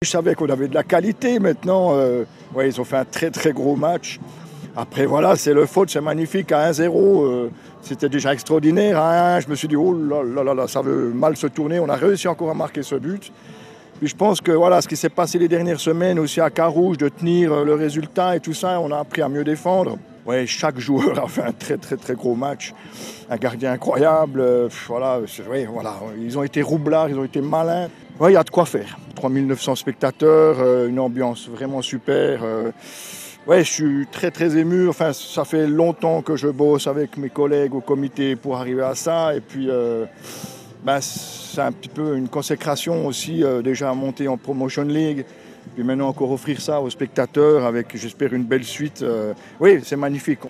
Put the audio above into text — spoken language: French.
Je savais qu'on avait de la qualité maintenant. Ouais, ils ont fait un très très gros match. Après voilà, c'est le foot, c'est magnifique à 1-0. C'était déjà extraordinaire. À 1, je me suis dit, oh là là là là, ça veut mal se tourner. On a réussi encore à marquer ce but. Puis je pense que voilà, ce qui s'est passé les dernières semaines aussi à Carouge, de tenir le résultat et tout ça, on a appris à mieux défendre. Ouais, chaque joueur a fait un très très très gros match. Un gardien incroyable. Voilà, ouais, voilà, ils ont été roublards, ils ont été malins. Ouais, il y a de quoi faire. 3900 spectateurs, une ambiance vraiment super. Ouais, je suis très très ému. Enfin, ça fait longtemps que je bosse avec mes collègues au comité pour arriver à ça. Et puis, c'est un petit peu une consécration aussi, déjà monter en Promotion League. Puis maintenant encore offrir ça aux spectateurs avec, j'espère, une belle suite. Oui, c'est magnifique.